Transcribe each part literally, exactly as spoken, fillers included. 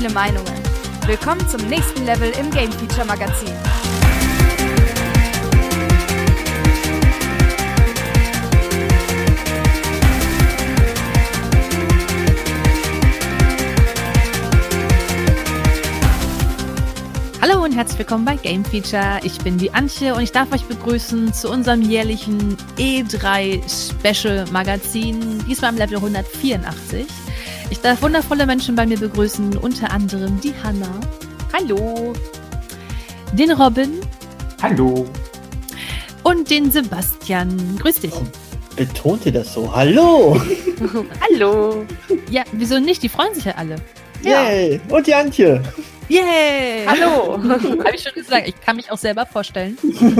viele Meinungen. Willkommen zum nächsten Level im Game Feature Magazin. Hallo und herzlich willkommen bei Game Feature. Ich bin die Antje und ich darf euch begrüßen zu unserem jährlichen E drei Special Magazin, diesmal im Level hundertvierundachtzig. Ich darf wundervolle Menschen bei mir begrüßen, unter anderem die Hanna. Hallo. Den Robin. Hallo. Und den Sebastian. Grüß dich. Oh, betonte das so. Hallo. Hallo. Ja, wieso nicht? Die freuen sich ja alle. Yay. Ja. Und die Antje. Yay! Hallo! Habe ich schon gesagt, ich kann mich auch selber vorstellen.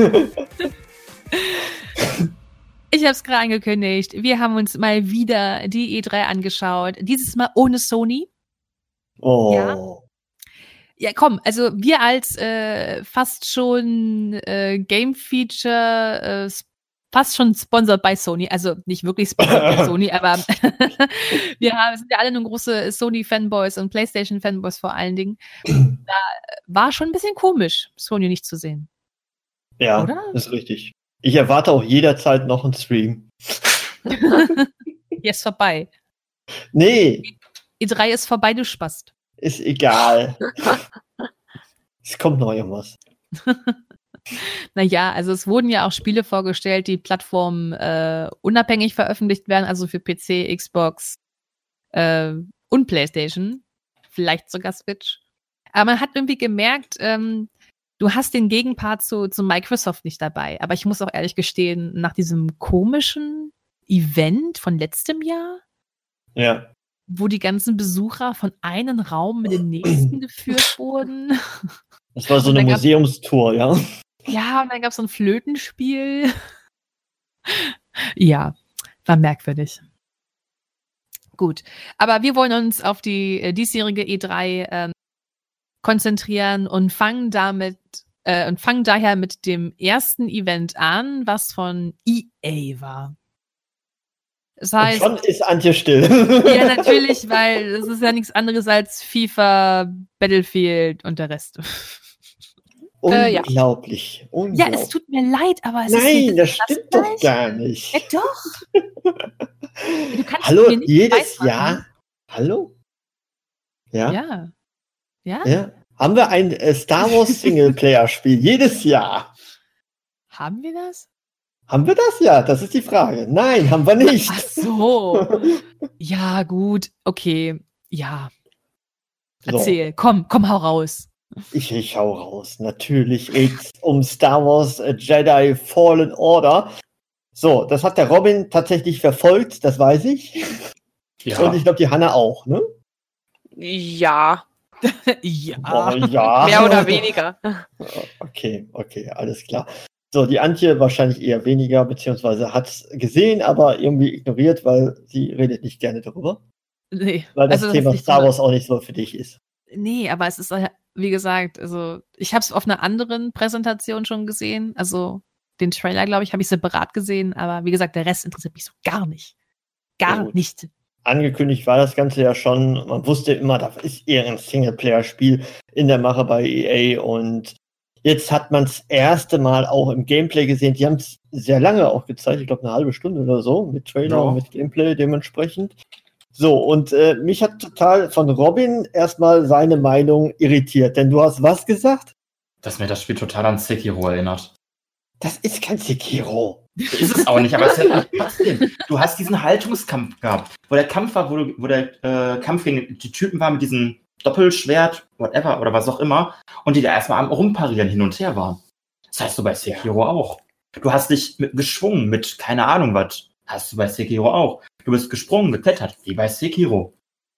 Ich habe es gerade angekündigt. Wir haben uns mal wieder die E drei angeschaut. Dieses Mal ohne Sony. Oh. Ja, ja komm, also wir als äh, fast schon äh, Game Feature, äh, fast schon sponsored bei Sony, also nicht wirklich sponsored bei Sony, aber wir haben, sind ja alle nun große Sony-Fanboys und PlayStation-Fanboys vor allen Dingen. Da war schon ein bisschen komisch, Sony nicht zu sehen. Ja, oder? Das ist richtig. Ich erwarte auch jederzeit noch einen Stream. Jetzt vorbei. Nee. E drei ist vorbei, du Spast. Ist egal. Es kommt noch irgendwas. Naja, also es wurden ja auch Spiele vorgestellt, die Plattformen äh, unabhängig veröffentlicht werden, also für P C, Xbox äh, und PlayStation, vielleicht sogar Switch. Aber man hat irgendwie gemerkt, ähm, du hast den Gegenpart zu, zu Microsoft nicht dabei. Aber ich muss auch ehrlich gestehen, nach diesem komischen Event von letztem Jahr, ja, wo die ganzen Besucher von einem Raum in den nächsten geführt wurden. Das war so eine Museumstour, ja. Ja, und dann gab es so ein Flötenspiel. Ja, war merkwürdig. Gut, aber wir wollen uns auf die äh, diesjährige E drei ähm, konzentrieren und fangen damit äh, und fangen daher mit dem ersten Event an, was von E A war. Das heißt, und schon ist Antje still. Ja, natürlich, weil es ist ja nichts anderes als FIFA, Battlefield und der Rest. Unglaublich. Äh, ja. Unglaublich. Ja, es tut mir leid, aber es Nein, ist das stimmt doch gleich. Gar nicht. Ja, doch. Du kannst Hallo, mir nicht jedes Jahr. Hallo? Ja? Ja. Ja? Ja. Haben wir ein äh, Star Wars Singleplayer-Spiel jedes Jahr? Haben wir das? Haben wir das? Ja, das ist die Frage. Nein, haben wir nicht. Ach so. Ja, gut. Okay. Ja. Erzähl. So. Komm, komm, hau raus. Ich, ich hau raus. Natürlich geht's um Star Wars Jedi Fallen Order. So, das hat der Robin tatsächlich verfolgt, das weiß ich. Ja. Und ich glaube, die Hanna auch, ne? Ja. Ja. Oh, ja. Mehr oder weniger. Okay, okay, alles klar. So, die Antje wahrscheinlich eher weniger, beziehungsweise hat es gesehen, aber irgendwie ignoriert, weil sie redet nicht gerne darüber. Nee. Weil das also, Thema das Star Wars auch nicht so für dich ist. Nee, aber es ist, wie gesagt, also ich habe es auf einer anderen Präsentation schon gesehen. Also den Trailer, glaube ich, habe ich separat gesehen, aber wie gesagt, der Rest interessiert mich so gar nicht. Gar ja, nicht. Angekündigt war das Ganze ja schon. Man wusste immer, da ist irgendein Singleplayer-Spiel in der Mache bei E A und jetzt hat man das erste Mal auch im Gameplay gesehen. Die haben es sehr lange auch gezeigt, ich glaube eine halbe Stunde oder so, mit Trailer ja. und mit Gameplay dementsprechend. So, und äh, mich hat total von Robin erstmal seine Meinung irritiert, denn du hast was gesagt? Dass mir das Spiel total an Sekiro erinnert. Das ist kein Sekiro. Ist es auch nicht, aber es ist ja trotzdem. Du hast diesen Haltungskampf gehabt, wo der Kampf war, wo, du, wo der äh, Kampf gegen die Typen war mit diesem Doppelschwert, whatever, oder was auch immer, und die da erstmal am Rumparieren hin und her waren. Das hast du bei Sekiro ja. auch. Du hast dich mit, geschwungen mit, keine Ahnung was, hast du bei Sekiro auch. Du bist gesprungen, geklettert, wie bei Sekiro.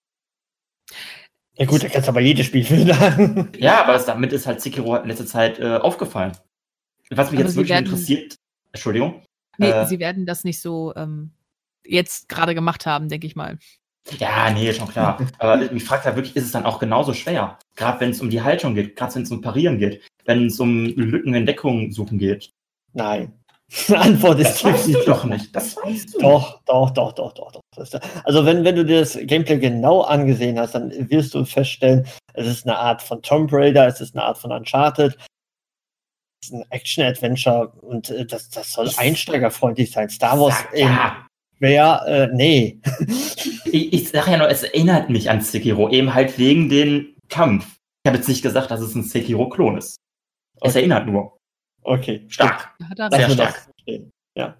Ja gut, da kannst du aber jedes Spiel finden. Ja, aber das, damit ist halt Sekiro in letzter Zeit äh, aufgefallen. Was mich aber jetzt wirklich werden, interessiert, Entschuldigung. Nee, äh, sie werden das nicht so ähm, jetzt gerade gemacht haben, denke ich mal. Ja, nee, schon klar. Aber mich fragt ja wirklich, ist es dann auch genauso schwer? Gerade wenn es um die Haltung geht, gerade wenn es um Parieren geht, wenn es um Lücken in Deckung suchen geht. Nein. Die Antwort ist das weißt du doch nicht. Das weißt du. Doch, doch, doch, doch, doch, doch. Also wenn, wenn du dir das Gameplay genau angesehen hast, dann wirst du feststellen, es ist eine Art von Tomb Raider, es ist eine Art von Uncharted, es ist ein Action-Adventure und äh, das, das soll Ich- einsteigerfreundlich sein. Star Wars Sag, in ja. wer, äh, nee. Ich, ich sag ja nur, es erinnert mich an Sekiro, eben halt wegen dem Kampf. Ich habe jetzt nicht gesagt, dass es ein Sekiro-Klon ist. Es Okay. erinnert nur. Okay. Stark. Hat er Sehr Lass mir stark. das stehen.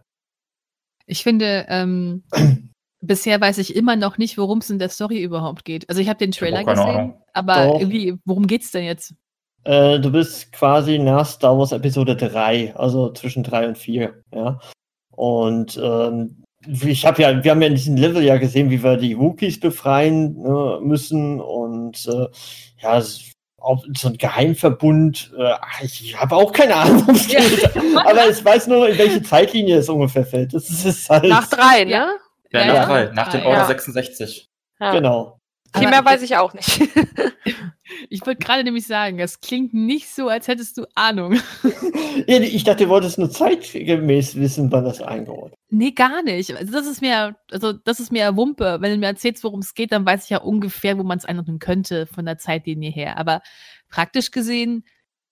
Ich finde, ähm, bisher weiß ich immer noch nicht, worum es in der Story überhaupt geht. Also ich habe den Trailer Ich hab auch keine gesehen, Ahnung. aber Doch. irgendwie, worum geht's denn jetzt? Äh, du bist quasi nach Star Wars Episode drei, also zwischen drei und vier, ja. Und ähm, ich habe ja, wir haben ja in diesem Level ja gesehen, wie wir die Wookiees befreien äh, müssen und äh, ja, es- auch so ein Geheimverbund. Äh, ach, ich habe auch keine Ahnung, worum es geht, aber ich weiß nur, in welche Zeitlinie es ungefähr fällt. Das ist es halt. Nach drei, ne? Ja. Ja, Ja, nach ja. drei, nach dem Ja. Order Ja. sechsundsechzig. Ja. Genau. Viel Aber mehr ich- weiß ich auch nicht. Ich wollte gerade nämlich sagen, das klingt nicht so, als hättest du Ahnung. Ich dachte, du wolltest nur zeitgemäß wissen, wann das eingeordnet Nee, gar nicht. Also das ist mir, also das ist mir Wumpe. Wenn du mir erzählst, worum es geht, dann weiß ich ja ungefähr, wo man es einordnen könnte von der Zeitlinie her. Aber praktisch gesehen,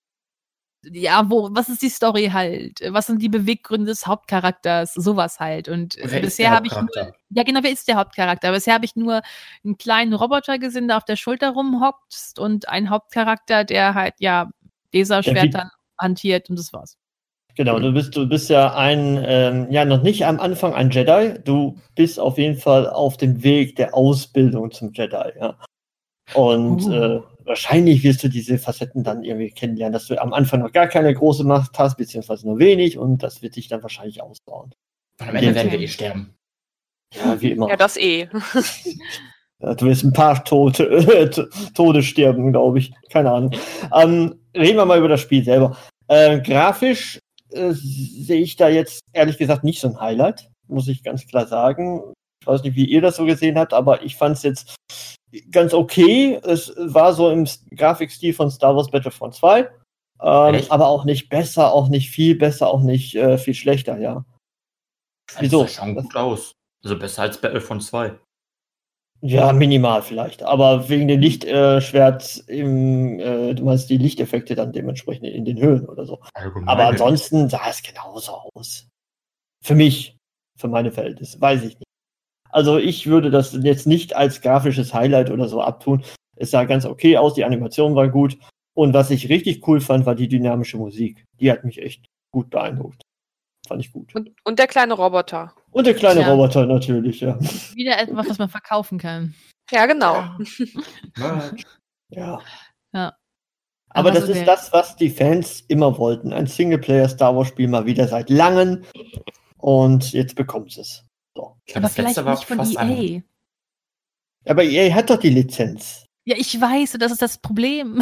ja, wo, was ist die Story halt? Was sind die Beweggründe des Hauptcharakters? Sowas halt. Und äh, Wer ist bisher der habe ich nur, Hauptcharakter? ja genau, wer ist der Hauptcharakter? Bisher habe ich nur einen kleinen Roboter gesehen, der auf der Schulter rumhockt und einen Hauptcharakter, der halt, ja, Laserschwert dann hantiert und das war's. Genau, du bist, du bist ja ein, ähm, ja, noch nicht am Anfang ein Jedi. Du bist auf jeden Fall auf dem Weg der Ausbildung zum Jedi, ja. Und Uh. äh, wahrscheinlich wirst du diese Facetten dann irgendwie kennenlernen, dass du am Anfang noch gar keine große Macht hast, beziehungsweise nur wenig, und das wird dich dann wahrscheinlich ausbauen. Und am Ende Ja. werden wir eh sterben. Ja, wie immer. Ja, das eh. Ja, du wirst ein paar Tote, äh, T- Tode sterben, glaube ich. Keine Ahnung. Ähm, reden wir mal über das Spiel selber. Äh, grafisch äh, sehe ich da jetzt ehrlich gesagt nicht so ein Highlight, muss ich ganz klar sagen. Ich weiß nicht, wie ihr das so gesehen habt, aber ich fand es jetzt ganz okay. Es war so im S- Grafikstil von Star Wars Battlefront zwei, ähm, Echt? aber auch nicht besser, auch nicht viel besser, auch nicht äh, viel schlechter, ja. Wieso? Das sah schon gut aus. Also besser als Battlefront zwei. Ja, minimal vielleicht. Aber wegen dem Lichtschwert im, äh, du meinst die Lichteffekte dann dementsprechend in den Höhen oder so. Allgemein. Aber ansonsten sah es genauso aus. Für mich, für meine Verhältnisse, weiß ich nicht. Also ich würde das jetzt nicht als grafisches Highlight oder so abtun. Es sah ganz okay aus, die Animation war gut. Und was ich richtig cool fand, war die dynamische Musik. Die hat mich echt gut beeindruckt. Fand ich gut. Und, und der kleine Roboter. Und der kleine Ja. Roboter natürlich, ja. Wieder etwas, was man verkaufen kann. Ja, genau. Merch. Ja. Ja. Aber Aber das so ist der- das, was die Fans immer wollten. Ein Singleplayer-Star Wars-Spiel mal wieder seit langem. Und jetzt bekommt es. So. Ich glaub, Aber das letzte vielleicht war nicht von fast E A. ein. Aber E A hat doch die Lizenz. Ja, ich weiß, das ist das Problem.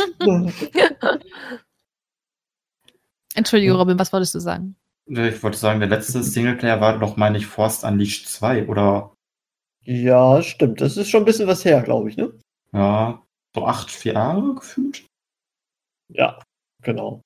Entschuldige, Ja. Robin, was wolltest du sagen? Ich wollte sagen, der letzte Singleplayer war doch, meine ich, Force Unleashed zwei oder Ja, stimmt. Das ist schon ein bisschen was her, glaube ich, ne? ja, so acht, vier Jahre gefühlt. Ja, genau.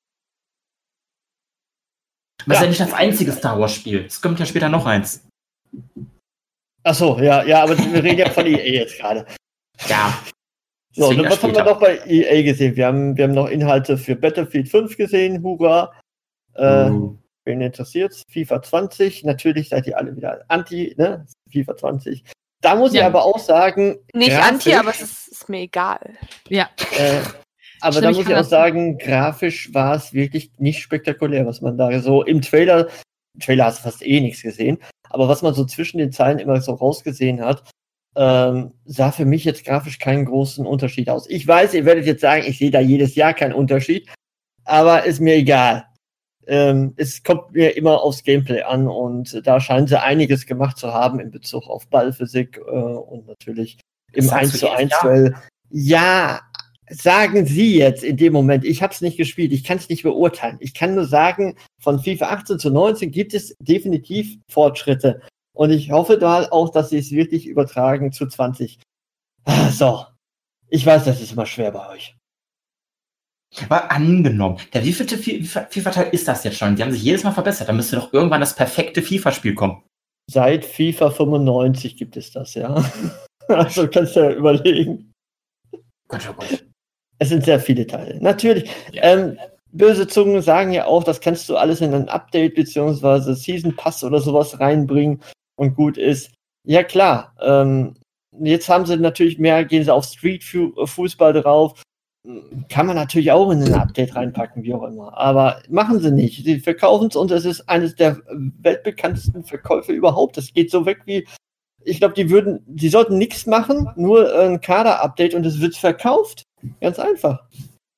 Das ist Ja. ja nicht das einzige Star Wars Spiel. Es kommt ja später noch eins. Ach so, ja, ja, aber wir reden ja von E A jetzt gerade. Ja. So, Deswegen und was erst haben wir später. noch bei E A gesehen? Wir haben, wir haben noch Inhalte für Battlefield fünf gesehen, hurra. Äh, Uh, Wen interessiert's? FIFA zwanzig, natürlich seid ihr alle wieder anti, ne? FIFA zwanzig. Da muss ich Ja. aber auch sagen, Nicht grafisch, anti, aber es ist, ist mir egal. Ja, Äh, aber Stimme da ich muss ich voll auch dazu. sagen, grafisch war es wirklich nicht spektakulär, was man da so im Trailer, im Trailer hast du fast eh nichts gesehen, aber was man so zwischen den Zeilen immer so rausgesehen hat, ähm, sah für mich jetzt grafisch keinen großen Unterschied aus. Ich weiß, ihr werdet jetzt sagen, ich sehe da jedes Jahr keinen Unterschied, aber ist mir egal. Ähm, es kommt mir immer aufs Gameplay an und da scheinen sie einiges gemacht zu haben in Bezug auf Ballphysik äh, und natürlich im Das sagst eins du zu jedes eins Jahr? Duell. Ja, sagen Sie jetzt in dem Moment, ich habe es nicht gespielt, ich kann es nicht beurteilen. Ich kann nur sagen, von FIFA achtzehn zu neunzehn gibt es definitiv Fortschritte. Und ich hoffe da auch, dass sie es wirklich übertragen zu zwanzig. Ah, So, ich weiß, das ist immer schwer bei euch. aber angenommen, der wievielte FIFA-Teil ist das jetzt schon? Die haben sich jedes Mal verbessert. Da müsste doch irgendwann das perfekte FIFA-Spiel kommen. Seit FIFA fünfundneunzig gibt es das, ja. Also kannst du ja überlegen. Gott, oh Gott. Es sind sehr viele Teile. Natürlich. Ja. Ähm, böse Zungen sagen ja auch, das kannst du alles in ein Update beziehungsweise Season Pass oder sowas reinbringen und gut ist. Ja klar. Ähm, jetzt haben sie natürlich mehr, gehen sie auf Street-Fußball drauf. Kann man natürlich auch in ein Update reinpacken, wie auch immer. Aber machen sie nicht. Sie verkaufen es und es ist eines der weltbekanntesten Verkäufe überhaupt. Das geht so weg wie, ich glaube, die würden, die sollten nichts machen, nur ein Kader-Update und es wird verkauft. Ganz einfach.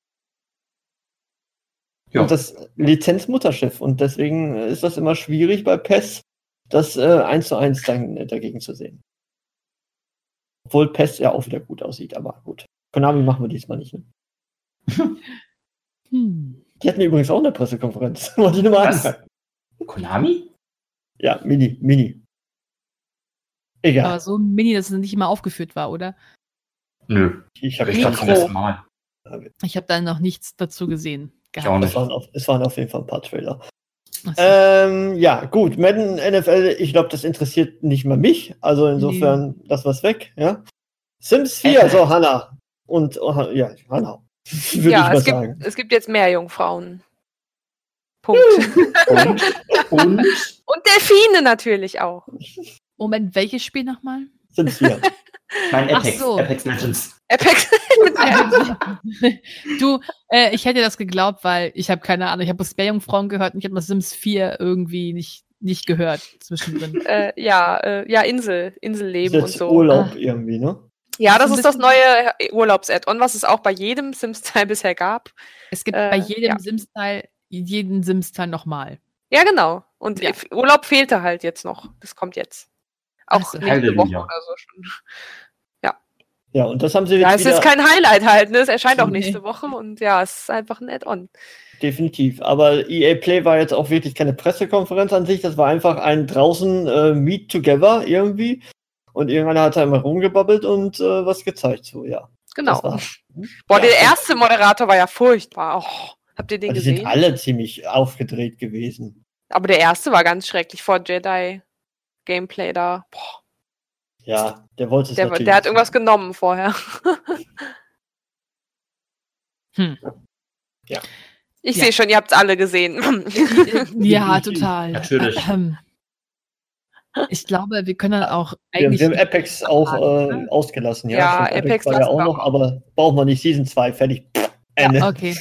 Ja. Und das Lizenzmutterschiff. Und deswegen ist das immer schwierig bei P E S, das äh, eins zu eins dann äh, dagegen zu sehen. Obwohl P E S ja auch wieder gut aussieht, aber gut. Konami machen wir diesmal nicht. Ne? Hm. Die hatten übrigens auch eine Pressekonferenz. Wollte ich nur mal Was? anmerken. Konami? Ja, Mini, Mini. Egal. Aber so mini, dass es nicht immer aufgeführt war, oder? Nö. Ich habe Ich glaube zum ersten Mal. Ich habe da noch nichts dazu gesehen. Ich auch es, nicht. waren auf, es waren auf jeden Fall ein paar Trailer. Ach so. Ähm, ja, gut. Madden N F L, ich glaube, das interessiert nicht mal mich. Also insofern, das war's weg. Ja. Sims vier, Äh. so Hannah. Und, oh, ja, Hannah. Würde Ja, ich mal es gibt, sagen. es gibt jetzt mehr Jungfrauen. Punkt. Und, und Und Delfine natürlich auch. Moment, welches Spiel nochmal? Sims vier. mein Ach Apex, so. Apex Legends. Apex. Du, äh, ich hätte das geglaubt, weil ich habe keine Ahnung, ich habe bloß Meerjungfrauen gehört und ich habe das Sims vier irgendwie nicht, nicht gehört zwischendrin. äh, ja, äh, ja, Insel, Ist Inselleben und jetzt so. Urlaub Ah. irgendwie, ne? Ja, das So ein ist das bisschen- neue Urlaubs-Add-on, was es auch bei jedem Sims-Teil bisher gab. Es gibt Äh, bei jedem ja. Sims-Teil jeden Sims-Teil nochmal. Ja, genau. Und Ja. F- Urlaub fehlte halt jetzt noch. Das kommt jetzt. Auch Ach so. nächste Halleluja. Woche oder so schon. Ja, und das haben sie Ja, jetzt es wieder ist kein Highlight halt, ne? Es erscheint auch Nee. nächste Woche und ja, es ist einfach ein Add-on. definitiv. Aber E A Play war jetzt auch wirklich keine Pressekonferenz an sich. Das war einfach ein draußen äh, Meet Together irgendwie. Und irgendeiner hat da immer rumgebabbelt und äh, was gezeigt. So, ja. Genau. Das war's. Boah, Ja, der das- erste Moderator war ja furchtbar. Oh, habt ihr den Die sind gesehen? alle ziemlich aufgedreht gewesen. Aber der erste war ganz schrecklich vor Jedi Gameplay da. Boah, Ja, der wollte es der, natürlich. der hat irgendwas genommen vorher. Hm. Ja. Ich Ja. sehe schon, ihr habt es alle gesehen. Ja, total. Natürlich. Ähm, ich glaube, wir können dann auch Wir, eigentlich. wir haben Apex auch äh, ne? ausgelassen, ja. Ja, Stimmt, Apex war ja lassen auch wir noch, auch. aber brauchen wir nicht. Season zwei, fertig. Pff, Ende. Ja, okay.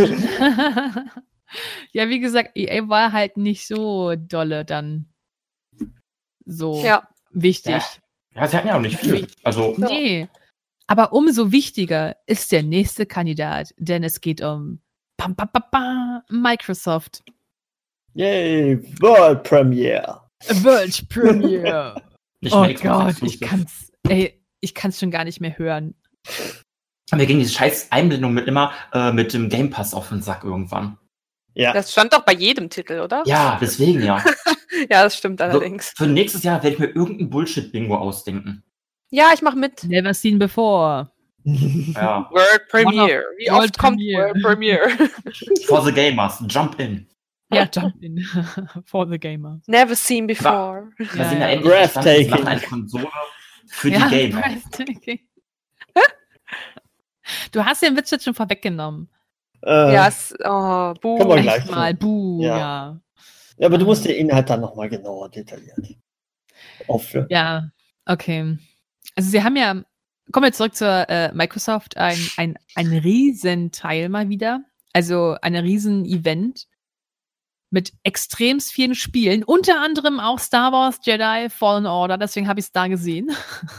Ja, wie gesagt, E A war halt nicht so dolle dann so Ja, wichtig. Ja. Ja, sie hatten ja auch nicht viel. Also, Ja. Nee. Aber umso wichtiger ist der nächste Kandidat, denn es geht um pam, pam, pam, pam, Microsoft. Yay, World Premiere. World Premiere. nicht Oh mehr Xbox Gott, Exclusive. ich kann's, ey, ich kann's schon gar nicht mehr hören. Mir ging diese scheiß Einblendung mit immer äh, mit dem Game Pass auf den Sack irgendwann. Ja, das stand doch bei jedem Titel, oder? Ja, deswegen ja. Ja, das stimmt Also, allerdings. für nächstes Jahr werde ich mir irgendein Bullshit-Bingo ausdenken. Ja, ich mach mit. Never seen before. Ja. World Premiere. Wie World oft kommt Premiere. World Premiere? For the Gamers, jump in. Ja, jump in. For the gamer. Never seen before. Da Ja, sind wir ja. endlich verstanden, wir Breathtaking. machen eine Konsole für Ja, die Gamer. breathtaking. Du hast den Witz jetzt schon vorweggenommen. äh, Ja, es, oh, buh. Kann man Echt gleich mal, buh, Ja. ja. ja, aber du musst den Inhalt dann nochmal genauer detailliert aufführen. Ja, okay. Also sie haben ja, kommen wir zurück zur äh, Microsoft, ein, ein, ein Riesenteil mal wieder. Also ein Riesen-Event mit extremst vielen Spielen, unter anderem auch Star Wars Jedi Fallen Order, deswegen habe ich es da gesehen.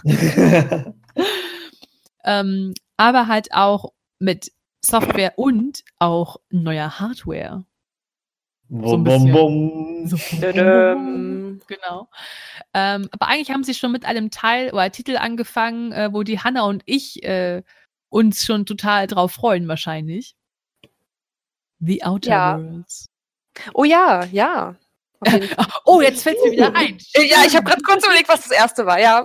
ähm, aber halt auch mit Software und auch neuer Hardware. So ein Bum, bisschen. bum, bum. So. Tadam. Genau. Ähm, aber eigentlich haben sie schon mit einem Teil oder Titel angefangen, äh, wo die Hanna und ich äh, uns schon total drauf freuen, wahrscheinlich. The Outer Ja. Worlds. Oh ja, ja. Auf jeden Fall. Oh, jetzt fällt mir wieder ein. Ja, ich habe gerade kurz überlegt, was das erste war. Ja.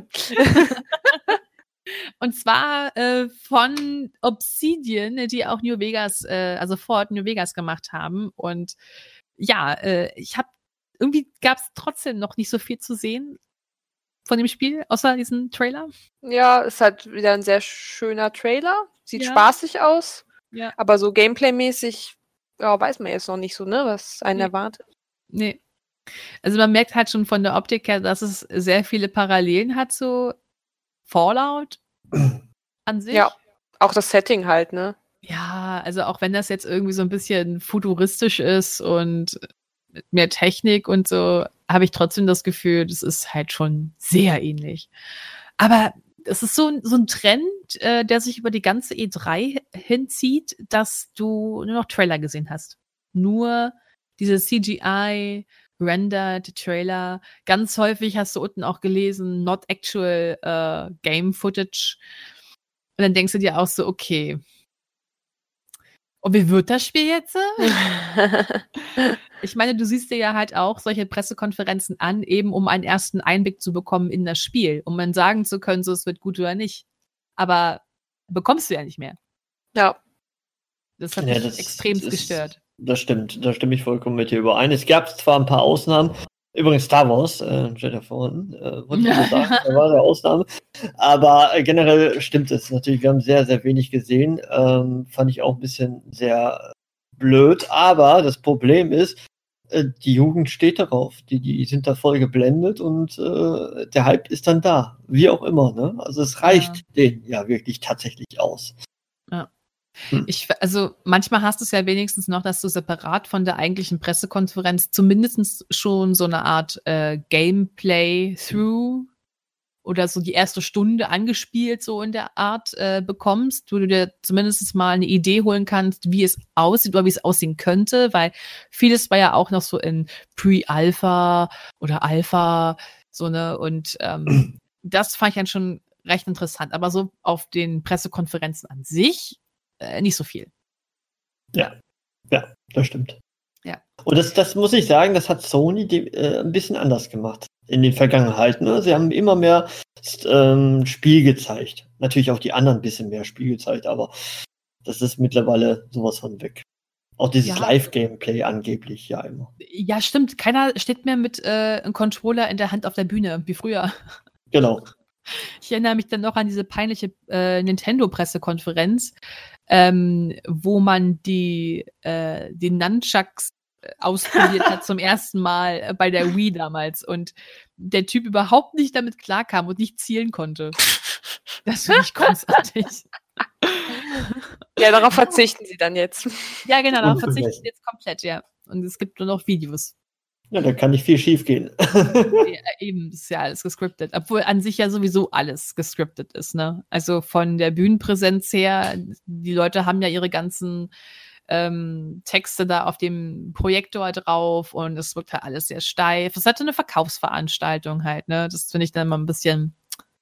Und zwar äh, von Obsidian, die auch New Vegas, äh, also Fort New Vegas gemacht haben. Und ja, äh, ich habe irgendwie gab es trotzdem noch nicht so viel zu sehen von dem Spiel, außer diesem Trailer. Ja, ist halt wieder ein sehr schöner Trailer. Sieht Ja. spaßig aus. Ja. Aber so Gameplay-mäßig, ja, weiß man jetzt noch nicht so, ne, was einen Nee. erwartet. Nee. Also man merkt halt schon von der Optik her, dass es sehr viele Parallelen hat zu Fallout an sich. Ja. Auch das Setting halt, ne? Ja, also auch wenn das jetzt irgendwie so ein bisschen futuristisch ist und mit mehr Technik und so, habe ich trotzdem das Gefühl, das ist halt schon sehr ähnlich. Aber es ist so, ein- so ein Trend, äh, der sich über die ganze E drei hinzieht, dass du nur noch Trailer gesehen hast. Nur diese C G I, rendered Trailer. Ganz häufig hast du unten auch gelesen, not actual äh, game footage. Und dann denkst du dir auch so, okay. Und wie wird das Spiel jetzt? Ich meine, du siehst dir ja halt auch solche Pressekonferenzen an, eben um einen ersten Einblick zu bekommen in das Spiel, um dann sagen zu können, so es wird gut oder nicht. Aber bekommst du ja nicht mehr. Ja. Das hat Ja, mich das- extremst das- gestört. Das stimmt, da stimme ich vollkommen mit dir überein. Es gab zwar ein paar Ausnahmen, übrigens Star Wars, äh, Jedi Fallen, äh, wollte ich nur sagen, da war eine Ausnahme. Aber äh, generell stimmt es natürlich, wir haben sehr, sehr wenig gesehen. Ähm, fand ich auch ein bisschen sehr blöd, aber das Problem ist, äh, die Jugend steht darauf, die, die sind da voll geblendet und äh, der Hype ist dann da, wie auch immer. Ne? Also es reicht Ja. denen ja wirklich tatsächlich aus. Ich, also manchmal hast du es ja wenigstens noch, dass du separat von der eigentlichen Pressekonferenz zumindest schon so eine Art äh, Gameplay-Through oder so die erste Stunde angespielt, so in der Art äh, bekommst, wo du dir zumindest mal eine Idee holen kannst, wie es aussieht oder wie es aussehen könnte, weil vieles war ja auch noch so in Pre-Alpha oder Alpha, so ne, und ähm, das fand ich dann schon recht interessant, aber so auf den Pressekonferenzen an sich äh, nicht so viel. Ja, ja, das stimmt. Ja. Und das, das muss ich sagen, das hat Sony die, äh, ein bisschen anders gemacht in den Vergangenheit. Ne? Sie haben immer mehr ähm, Spiel gezeigt. Natürlich auch die anderen ein bisschen mehr Spiel gezeigt, aber das ist mittlerweile sowas von weg. Auch dieses Ja. Live-Gameplay angeblich ja immer. Ja, stimmt. Keiner steht mehr mit äh, einem Controller in der Hand auf der Bühne, wie früher. Genau. Ich erinnere mich dann noch an diese peinliche äh, Nintendo-Pressekonferenz, ähm, wo man die, äh, die Nunchucks äh, ausprobiert hat zum ersten Mal äh, bei der Wii damals und der Typ überhaupt nicht damit klarkam und nicht zielen konnte. Das finde ich großartig. Ja, darauf verzichten sie dann jetzt. Ja, genau, darauf Unvergessen. verzichte ich jetzt komplett, ja. Und es gibt nur noch Videos. Ja, da kann nicht viel schief gehen. Ja, eben, das ist ja alles gescriptet. Obwohl an sich ja sowieso alles gescriptet ist, ne? Also von der Bühnenpräsenz her, die Leute haben ja ihre ganzen ähm, Texte da auf dem Projektor drauf und es wirkt halt alles sehr steif. Es ist halt so eine Verkaufsveranstaltung halt, ne? Das finde ich dann immer ein bisschen,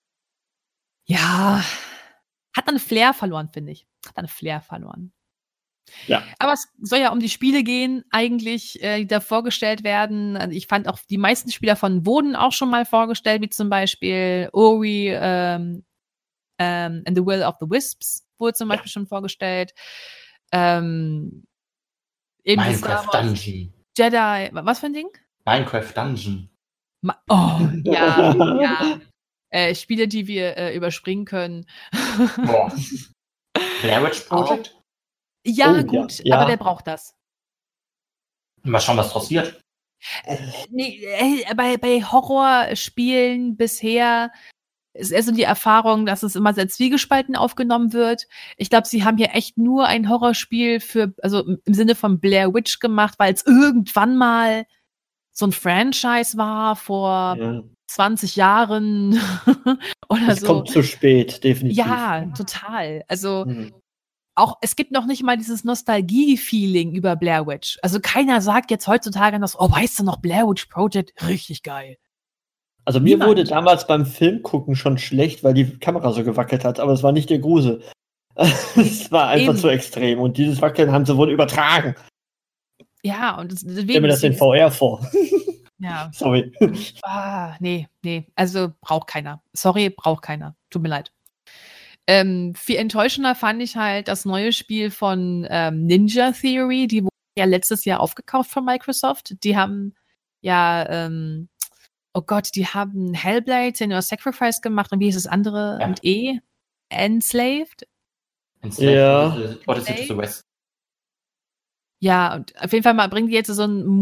ja, hat dann Flair verloren, finde ich. Hat dann Flair verloren. Ja. Aber es soll ja um die Spiele gehen, eigentlich, äh, die da vorgestellt werden. Also ich fand auch, die meisten Spiele davon wurden auch schon mal vorgestellt, wie zum Beispiel Ori ähm, ähm, and the Will of the Wisps wurde zum Beispiel schon vorgestellt. Ähm, eben die Star Minecraft Wars Dungeon. Jedi, was für ein Ding? Minecraft Dungeon. Ma oh, ja, ja. Äh, Spiele, die wir äh, überspringen können. Boah. Blair Witch Project? Ja, Oh, ja, gut, ja. aber wer braucht das? Mal schauen, was passiert. Nee, äh, bei, bei Horrorspielen bisher ist eher so die Erfahrung, dass es immer sehr zwiegespalten aufgenommen wird. Ich glaube, sie haben hier echt nur ein Horrorspiel für, also im Sinne von Blair Witch gemacht, weil es irgendwann mal so ein Franchise war vor Ja. zwanzig Jahren oder Es so. kommt zu spät, definitiv. Ja, total. Also Hm. auch, es gibt noch nicht mal dieses Nostalgie-Feeling über Blair Witch. Also keiner sagt jetzt heutzutage noch, oh, weißt du noch, Blair Witch Project, richtig geil. Also mir Niemand. wurde damals beim Film gucken schon schlecht, weil die Kamera so gewackelt hat, aber es war nicht der Grusel. Es war einfach Eben. zu extrem und dieses Wackeln haben sie wohl übertragen. Ja, und das, deswegen. Stell mir das in V R vor. Ja. Sorry. Ah, nee, nee. Also braucht keiner. Sorry, braucht keiner. Tut mir leid. Ähm, viel enttäuschender fand ich halt das neue Spiel von ähm, Ninja Theory. Die wurden ja letztes Jahr aufgekauft von Microsoft. Die haben ja, ähm, oh Gott, die haben Hellblade, Senua's Sacrifice gemacht und wie hieß das andere Ja. mit E? Enslaved? Enslaved Ja. Odyssey- Odyssey to the West. Ja, und auf jeden Fall mal bringen die jetzt so ein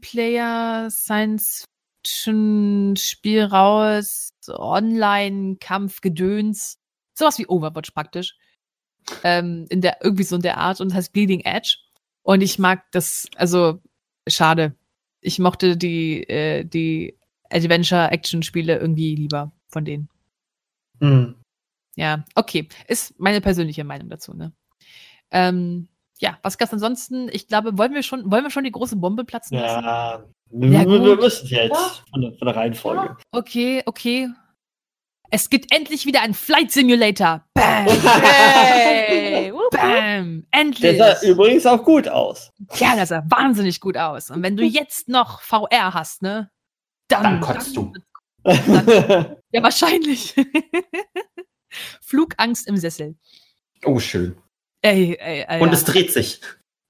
Multiplayer-Science-Fiction-Spiel raus, so Online-Kampf-Gedöns, sowas wie Overwatch praktisch. Ähm, in der, irgendwie so in der Art und das heißt Bleeding Edge. Und ich mag das, also schade. Ich mochte die, äh, die Adventure-Action-Spiele irgendwie lieber von denen. Hm. Ja, okay. Ist meine persönliche Meinung dazu, ne? Ähm, ja, was gab's ansonsten? Ich glaube, wollen wir schon, wollen wir schon die große Bombe platzen lassen? Ja, wir, Ja, wir gut. müssen jetzt Ja. von, der, von der Reihenfolge. Okay, okay. Es gibt endlich wieder einen Flight Simulator. Bam! Hey! wupp, wupp. Bam! Der Endlich! sah übrigens auch gut aus. Ja, das sah wahnsinnig gut aus. Und wenn du jetzt noch V R hast, ne? Dann, Dann kotzt du. Ja, wahrscheinlich. Flugangst im Sessel. Oh, schön. Ey, ey, ey. Und ja. es dreht sich.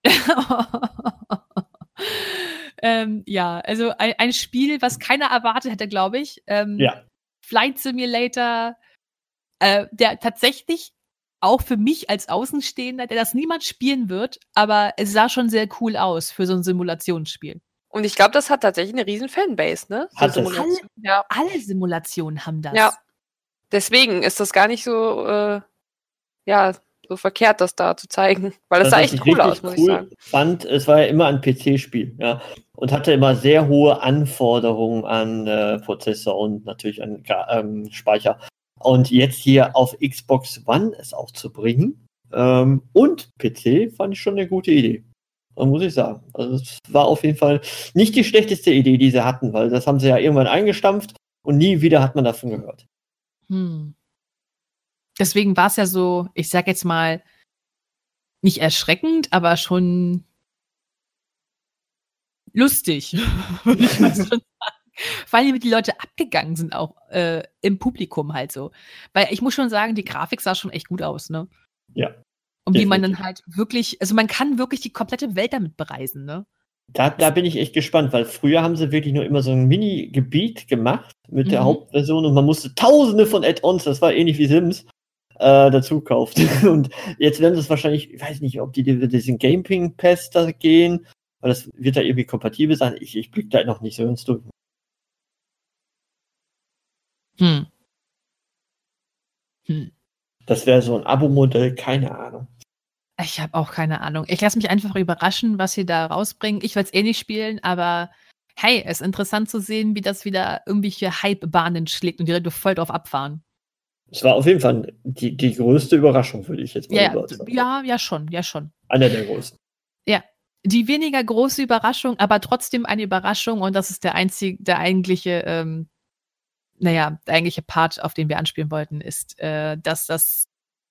ähm, ja, also ein, ein Spiel, was keiner erwartet hätte, glaube ich. Ähm, Ja. Flight Simulator, äh, der tatsächlich auch für mich als Außenstehender, der das niemand spielen wird, aber es sah schon sehr cool aus für so ein Simulationsspiel. Und ich glaube, das hat tatsächlich eine riesen Fanbase, ne? So Hat es. Simulation. Ja. Alle Simulationen haben das. Ja. Deswegen ist das gar nicht so, äh, ja, so verkehrt, das da zu zeigen. Weil das sah was echt ich cool richtig aus, muss ich cool sagen. fand, es war ja immer ein P C-Spiel, ja. Und hatte immer sehr hohe Anforderungen an äh, Prozessor und natürlich an Gra- ähm, Speicher. Und jetzt hier auf Xbox One es auch zu bringen ähm, und P C fand ich schon eine gute Idee. Und muss ich sagen. Also es war auf jeden Fall nicht die schlechteste Idee, die sie hatten, weil das haben sie ja irgendwann eingestampft und nie wieder hat man davon gehört. Hm. Deswegen war es ja so, ich sag jetzt mal, nicht erschreckend, aber schon lustig, würde ich mal schon sagen. Vor allem, wie die Leute abgegangen sind, auch äh, im Publikum halt so. Weil ich muss schon sagen, die Grafik sah schon echt gut aus, ne? Ja. Und wie man dann definitiv. halt wirklich, also man kann wirklich die komplette Welt damit bereisen, ne? Da, da bin ich echt gespannt, weil früher haben sie wirklich nur immer so ein Mini-Gebiet gemacht mit der Mhm. Hauptversion und man musste tausende von Add-ons, das war ähnlich wie Sims, äh, dazu kauft. Und jetzt werden sie es wahrscheinlich, ich weiß nicht, ob die die- diesen Gaming-Pass da gehen, weil das wird da irgendwie kompatibel sein. Ich, ich blick da noch nicht so ins durch. Hm. Hm. Das wäre so ein Abo-Modell, keine Ahnung. Ich habe auch keine Ahnung. Ich lasse mich einfach überraschen, was sie da rausbringen. Ich werde es eh nicht spielen, aber hey, es ist interessant zu sehen, wie das wieder irgendwelche Hype-Bahnen schlägt und die Leute voll drauf abfahren. Es war auf jeden Fall die, die größte Überraschung, würde ich jetzt mal Ja, ja, überzeugen. ja, ja schon, ja schon. Einer der größten. Die weniger große Überraschung, aber trotzdem eine Überraschung und das ist der einzige, der eigentliche, ähm, naja, der eigentliche Part, auf den wir anspielen wollten, ist, äh, dass das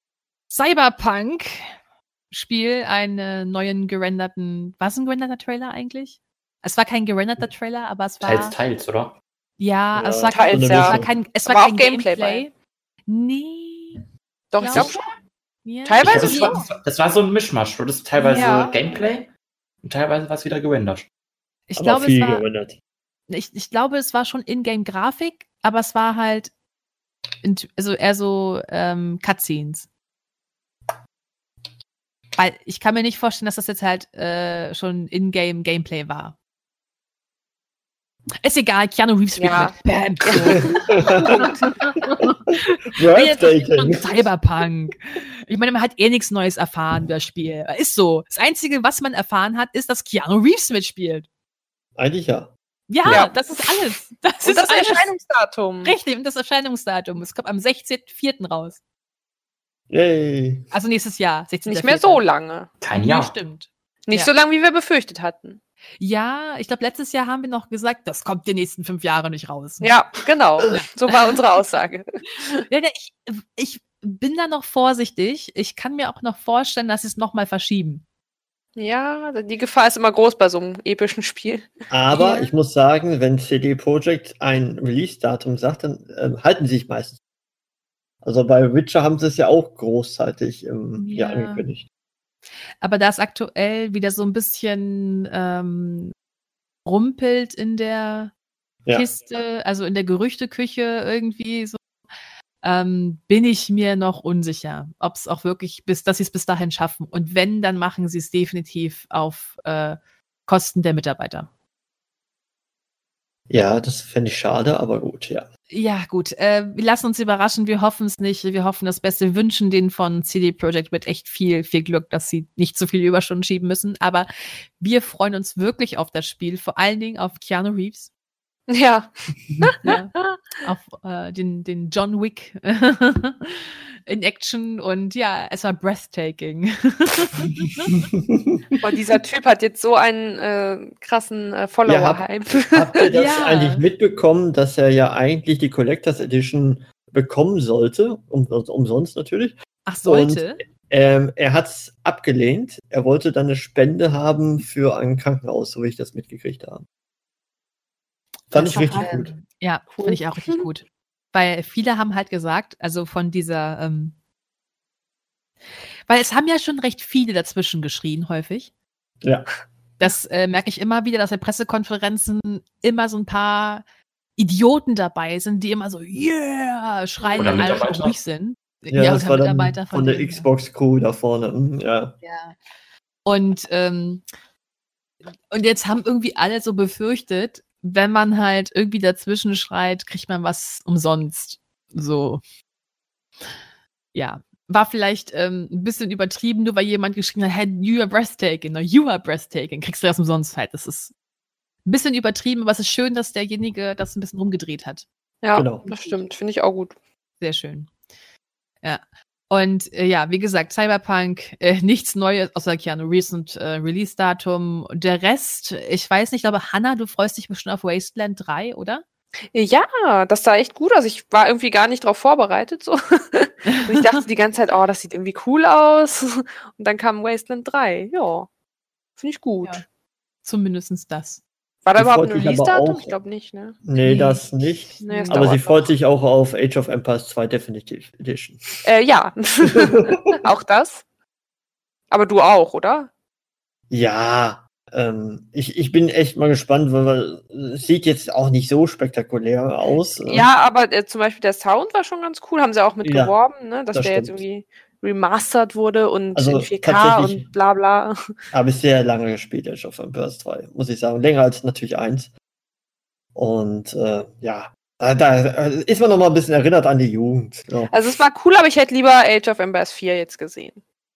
Cyberpunk-Spiel einen neuen gerenderten, war es ein gerenderter Trailer eigentlich? Es war kein gerenderter Trailer, aber es war, Teils, teils, oder? ja, Ja, es war teils, kein, es ja. war kein, es war Aber auch kein Gameplay Gameplay. Nee. Doch, ich Glaub glaube schon. Ja. Ich Teilweise glaub, das, war, das, war, das war so ein Mischmasch. Das ist teilweise Ja. Gameplay und teilweise war es wieder gerendert. Ich Aber glaube, es viel war, gerendert. ich, ich glaube, es war schon Ingame-Grafik, aber es war halt in, also eher so ähm, Cutscenes. Weil ich kann mir nicht vorstellen, dass das jetzt halt äh, schon Ingame-Gameplay war. Ist egal, Keanu Reeves spielt Ja. mit. Bam. Breathtaking. Cyberpunk. Ich meine, man hat eh nichts Neues erfahren über das Spiel. Ist so. Das Einzige, was man erfahren hat, ist, dass Keanu Reeves mitspielt. Eigentlich ja. Ja, Ja. das ist alles. Das Und ist das alles. Erscheinungsdatum. Richtig, und das Erscheinungsdatum. Es kommt am sechzehnten vierten raus. Yay. Also nächstes Jahr. sechzehnten Nicht mehr vierten so lange. Kein Nee, Jahr. stimmt. Nicht Ja. so lange, wie wir befürchtet hatten. Ja, ich glaube, letztes Jahr haben wir noch gesagt, das kommt die nächsten fünf Jahre nicht raus. Ja, genau. So war unsere Aussage. Ja, ja, ich, ich bin da noch vorsichtig. Ich kann mir auch noch vorstellen, dass sie es nochmal verschieben. Ja, die Gefahr ist immer groß bei so einem epischen Spiel. Aber Ja. ich muss sagen, wenn C D Projekt ein Release-Datum sagt, dann ähm, halten sie sich meistens. Also bei Witcher haben sie es ja auch großzeitig ähm, Ja. ja. angekündigt. Aber da ist aktuell wieder so ein bisschen ähm, rumpelt in der Ja. Kiste, also in der Gerüchteküche irgendwie so, ähm, bin ich mir noch unsicher, ob es auch wirklich bis, dass sie es bis dahin schaffen. Und wenn, dann machen sie es definitiv auf äh, Kosten der Mitarbeiter. Ja, das fände ich schade, aber gut, ja. Ja, gut. Äh, wir lassen uns überraschen. Wir hoffen es nicht. Wir hoffen das Beste. Wir wünschen denen von C D Projekt mit echt viel, viel Glück, dass sie nicht so viele Überstunden schieben müssen. Aber wir freuen uns wirklich auf das Spiel. Vor allen Dingen auf Keanu Reeves. Ja. Ja, auf äh, den, den John Wick in Action. Und ja, es war breathtaking. Boah, dieser Typ hat jetzt so einen äh, krassen äh, Follower-Hype. Habt ihr das Ja. eigentlich mitbekommen, dass er ja eigentlich die Collectors Edition bekommen sollte? Um, umsonst natürlich. Ach, sollte? Ähm, er hat es abgelehnt. Er wollte dann eine Spende haben für ein Krankenhaus, so wie ich das mitgekriegt habe. Fand Das ich war richtig halt- gut. Ja, Cool. finde ich auch richtig gut. Weil viele haben halt gesagt, also von dieser, ähm, weil es haben ja schon recht viele dazwischen geschrien, häufig. Ja. Das äh, merke ich immer wieder, dass bei Pressekonferenzen immer so ein paar Idioten dabei sind, die immer so, yeah, schreien, Oder wenn alle schon Mitarbeiter. ruhig sind. Ja, das oder war dann Mitarbeiter von der denen, ja. Xbox-Crew da vorne. hm, Ja. Ja. Und, ähm, und jetzt haben irgendwie alle so befürchtet, wenn man halt irgendwie dazwischen schreit, kriegt man was umsonst. So. Ja. War vielleicht ähm, ein bisschen übertrieben, nur weil jemand geschrien hat, hey, you are breathtaking, or you are breathtaking, kriegst du das umsonst halt. Das ist ein bisschen übertrieben, aber es ist schön, dass derjenige das ein bisschen rumgedreht hat. Ja, Genau. das stimmt. Finde ich auch gut. Sehr schön. Ja. Und äh, ja, wie gesagt, Cyberpunk, äh, nichts Neues, außer Keanu Reeves und äh, Release-Datum. Und der Rest, ich weiß nicht, aber Hannah, du freust dich bestimmt auf Wasteland drei, oder? Ja, das sah echt gut aus. Ich war irgendwie gar nicht drauf vorbereitet. So. Und ich dachte die ganze Zeit, oh, das sieht irgendwie cool aus. Und dann kam Wasteland drei. Ja, finde ich gut. Ja. Zumindest das. War da Die überhaupt freut ein mich aber Release-Datum? auch. Ich glaube nicht, ne? Nee, Nee. das nicht. Nee, es Aber sie dauert freut noch. sich auch auf Age of Empires zwei Definitive Edition. Äh, ja. Auch das? Aber du auch, oder? Ja, ähm, ich, ich bin echt mal gespannt, weil es sieht jetzt auch nicht so spektakulär aus. äh. Ja, aber äh, zum Beispiel der Sound war schon ganz cool. Haben sie auch mit Ja, geworben, ne? Dass das der jetzt stimmt. irgendwie remastered wurde und Also in vier K tatsächlich- und bla bla. Habe ich sehr lange gespielt, Age of Empires zwei, muss ich sagen. Länger als natürlich eins. Und äh, ja, da, da ist man noch mal ein bisschen erinnert an die Jugend. Ja, Also es war cool, aber ich hätte lieber Age of Empires vier jetzt gesehen.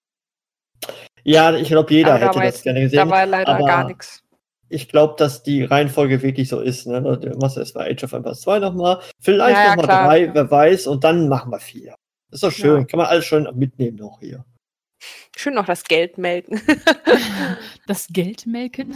ja ich glaube, jeder Aber da hätte war das jetzt- gerne gesehen. Da war leider aber gar nichts. Ich glaube, dass die Reihenfolge wirklich so ist. Ne? Du machst erst mal Age of Empires zwei nochmal, vielleicht Ja, ja, nochmal klar, drei, klar. wer weiß, und dann machen wir vier. Ist doch schön, Ja. kann man alles schön mitnehmen noch hier. Schön noch das Geld melken. Das Geld melken?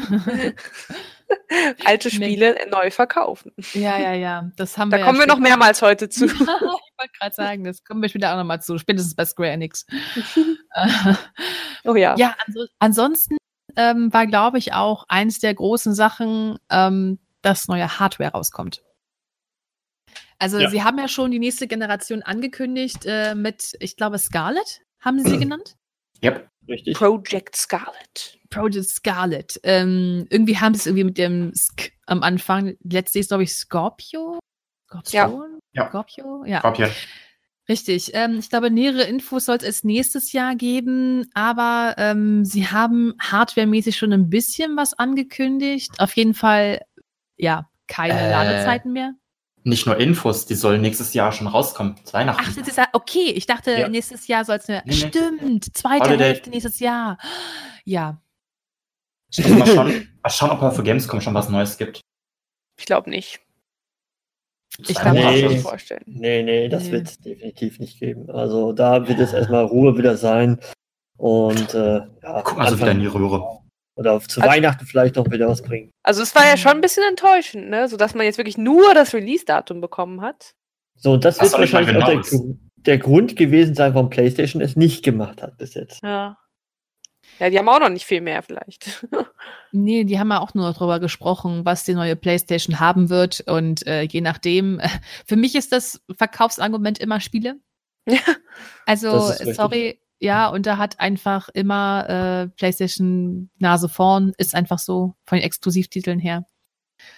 Alte Spiele neu verkaufen. ja, ja, ja. Das haben Da wir kommen ja wir noch später- mehrmals heute zu. ich wollte gerade sagen, das kommen wir später auch nochmal zu. Spätestens bei Square Enix. Äh, Oh ja. Ja, anso ansonsten ähm, war, glaube ich, auch eins der großen Sachen, ähm, dass neue Hardware rauskommt. Also Ja. sie haben ja schon die nächste Generation angekündigt äh, mit, ich glaube, Scarlet, haben sie sie genannt? Yep. Richtig? Project Scarlet. Project Scarlet. Ähm, irgendwie haben sie es irgendwie mit dem Sk am Anfang. Letztes ist, glaube ich, Scorpio? Scorpion? Ja. Scorpio? Ja. Scorpion. Richtig. Ähm, ich glaube, nähere Infos soll es erst nächstes Jahr geben, aber ähm, sie haben hardwaremäßig schon ein bisschen was angekündigt. Auf jeden Fall, ja, keine Äh. Ladezeiten mehr. Nicht nur Infos, die sollen nächstes Jahr schon rauskommen. Zu Weihnachten. Ach, das ist ja, okay. Ich dachte, Ja. nächstes Jahr soll es eine. Nee, nee. Stimmt, zweite Holiday. Hälfte nächstes Jahr. Ja. Also mal schauen, mal schauen, ob er für Gamescom schon was Neues gibt. Ich glaube nicht. Ich Zu glaub Kann auch man Nee. sich nicht. schon vorstellen. Nee, nee, das Nee. wird es definitiv nicht geben. Also da wird es erstmal Ruhe wieder sein. Und äh, ja, Gucken also wieder in die Anfang- Röhre. Oder zu Also- Weihnachten vielleicht noch wieder was bringen. Also es war ja schon ein bisschen enttäuschend, ne? So dass man jetzt wirklich nur das Release-Datum bekommen hat. So, und das Was wird soll ich mal wahrscheinlich auch der, genau Gru- der Grund gewesen sein, warum PlayStation es nicht gemacht hat bis jetzt. Ja. Ja, die haben auch noch nicht viel mehr vielleicht. Nee, die haben ja auch nur darüber gesprochen, was die neue PlayStation haben wird. Und äh, je nachdem, für mich ist das Verkaufsargument immer Spiele. Ja. Also, Das ist richtig. sorry, ja, und da hat einfach immer äh, PlayStation Nase vorn, ist einfach so von den Exklusivtiteln her.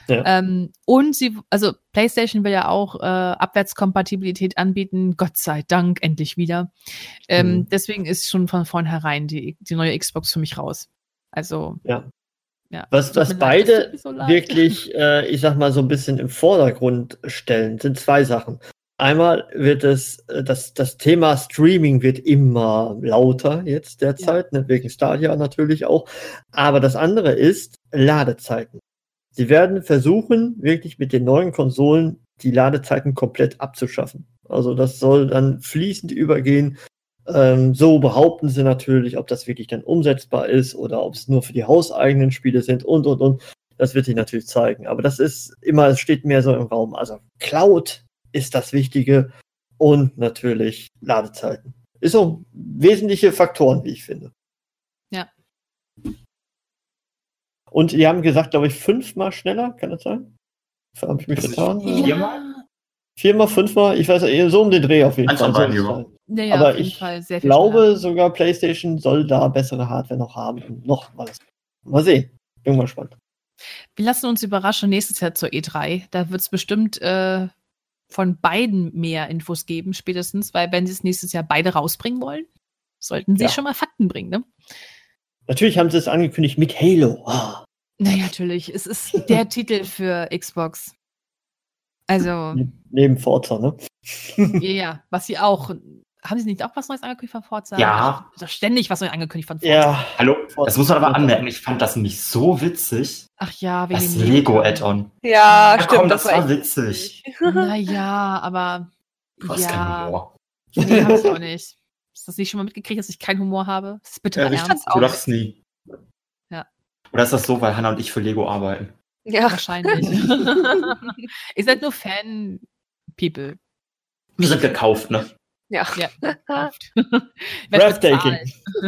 Ja. Ähm, und sie, also PlayStation will ja auch äh, Abwärtskompatibilität anbieten, Gott sei Dank, endlich wieder. Ähm, Mhm. Deswegen ist schon von vornherein die, die neue Xbox für mich raus. Also, Ja. ja. Was, Tut was mir leid, beide das tut mir so leid. wirklich, äh, ich sag mal, so ein bisschen im Vordergrund stellen, sind zwei Sachen. Einmal wird es, äh, das, das Thema Streaming wird immer lauter jetzt derzeit, ne, wegen Stadia natürlich auch. Aber das andere ist Ladezeiten. Sie werden versuchen, wirklich mit den neuen Konsolen die Ladezeiten komplett abzuschaffen. Also das soll dann fließend übergehen. Ähm, so behaupten sie natürlich, ob das wirklich dann umsetzbar ist oder ob es nur für die hauseigenen Spiele sind und, und, und. Das wird sich natürlich zeigen. Aber das ist immer, es steht mehr so im Raum. Also Cloud ist das Wichtige und natürlich Ladezeiten. Ist so wesentliche Faktoren, wie ich finde. Ja. Und die haben gesagt, glaube ich, fünfmal schneller, kann das sein? Habe ich mich Das ist getan? nicht- Viermal? Viermal, fünfmal, ich weiß nicht, so um den Dreh auf jeden Eins Fall. von beiden, soll es ja. sein. Ja, ja, Aber auf jeden ich Fall sehr viel glaube schneller. sogar, PlayStation soll da bessere Hardware noch haben und noch was. Mal sehen. Bin mal gespannt. Wir lassen uns überraschen nächstes Jahr zur E drei. Da wird es bestimmt äh, von beiden mehr Infos geben, spätestens, weil wenn sie es nächstes Jahr beide rausbringen wollen, sollten sie Ja. schon mal Fakten bringen, ne? Natürlich haben sie es angekündigt mit Halo. Ah, Naja, natürlich. Es ist der Titel für Xbox. Also, neben Forza, ne? ja, ja, was sie auch. Haben sie nicht auch was Neues angekündigt von Forza? Ja. Ist doch ständig was Neues angekündigt von Forza. Ja, Hallo? Forza- Das muss man aber Forza. anmerken. Ich fand das nämlich so witzig. Ach ja, wegen Das dem Lego-Add-on. Ja, Ja, stimmt. komm, das war echt witzig. Naja, aber. Du hast keinen Ja, Humor. nee, hab ich auch nicht. Hast du das nicht schon mal mitgekriegt, dass ich keinen Humor habe? Das ist bitte Ja, mal richtig. ernst. Du lachst nie. Ja. Oder ist das so, weil Hannah und ich für Lego arbeiten? Ja. Wahrscheinlich. Ihr seid nur Fan-People. Wir sind gekauft, ne? Ja. Ja. Kauft. Breathtaking.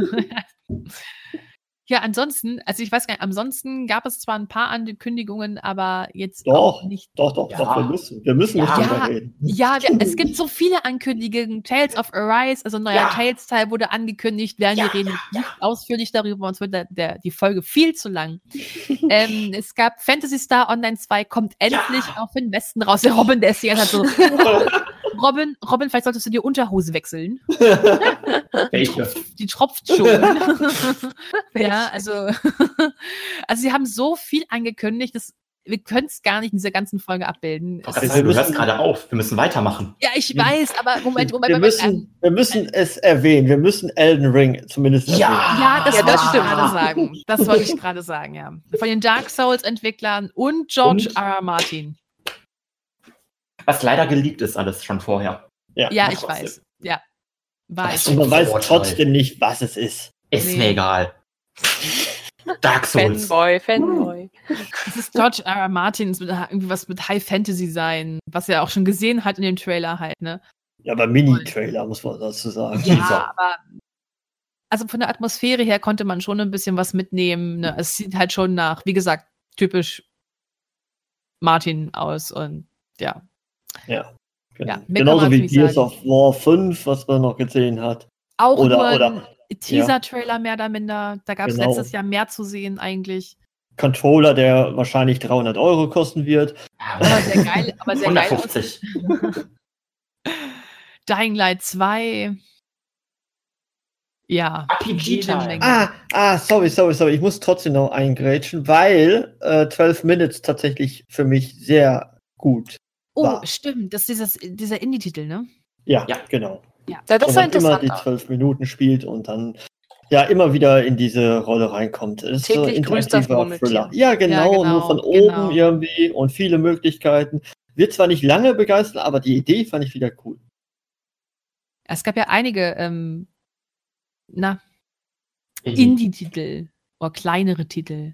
Ja, ansonsten, also ich weiß gar nicht, ansonsten gab es zwar ein paar Ankündigungen, aber jetzt Doch, auch nicht. doch, doch, Ja. doch, wir müssen, wir müssen nicht Ja. drüber reden. Ja, wir, es gibt so viele Ankündigungen. Tales of Arise, also ein neuer Ja. Tales-Teil wurde angekündigt. Werden Ja, wir reden nicht ausführlich darüber, sonst wird der, der, die Folge viel zu lang. ähm, es gab Phantasy Star Online zwei, kommt endlich auf den Westen raus. Der Robin, der ist die ganze Zeit so, Robin, Robin, vielleicht solltest du die Unterhose wechseln. Welche? Die tropft schon. Ja, also, also sie haben so viel angekündigt, dass wir können es gar nicht in dieser ganzen Folge abbilden. Doch, Es Wir ist, du müssen- hörst gerade auf. Wir müssen weitermachen. ja, ich weiß, aber Moment, Moment, Wir Moment. müssen, wir müssen es erwähnen. Wir müssen Elden Ring zumindest Ja. erwähnen. Ja, das Ja, wollte das ich stimmt. gerade sagen. Das wollte ich gerade sagen, ja. Von den Dark Souls-Entwicklern und George Und? R. R. Martin. Was leider geleakt ist alles schon vorher. Ja, Ja, ich trotzdem. weiß. Ja. Weiß. Und man weiß Vorteil. trotzdem nicht, was es ist. Ist Nee. mir egal. Dark Souls. Fanboy, Fanboy. Es ist George R. R. Martin, es wird irgendwie was mit High Fantasy sein, was er auch schon gesehen hat in dem Trailer halt, ne? Ja, aber Mini-Trailer, muss man dazu sagen. Ja, Teaser. aber also von der Atmosphäre her konnte man schon ein bisschen was mitnehmen. Ne? Es sieht halt schon nach, wie gesagt, typisch Martin aus und ja. Ja. Genau. Ja, mehr kann Genauso man wie nicht Gears sagen. of War fünf, was man noch gesehen hat. Auch Oder- nur ein oder- Teaser-Trailer mehr oder minder. Da gab es Genau. letztes Jahr mehr zu sehen eigentlich. Controller, der wahrscheinlich dreihundert Euro kosten wird. Aber sehr geil, aber sehr geil aus. hundertfünfzig. Dying Light zwei. Ja. R P G jede Time. Menge. Ah, ah, sorry, sorry, sorry. Ich muss trotzdem noch eingrätschen, weil äh, zwölf Minutes tatsächlich für mich sehr gut Oh, war. stimmt. Das ist dieses, dieser Indie-Titel, ne? Ja, Ja. genau. Ja. Ja, das Wo sah man immer interessant die aus. zwölf Minuten spielt und dann ja immer wieder in diese Rolle reinkommt. Es ist so ein Täglich grüßt das interaktiver Murmeltier. Thriller. Ja, genau, Ja, genau, nur von oben genau. irgendwie und viele Möglichkeiten. Wird zwar nicht lange begeistern, aber die Idee fand ich wieder cool. Es gab ja einige, ähm, na, Indie. Indie-Titel oder kleinere Titel.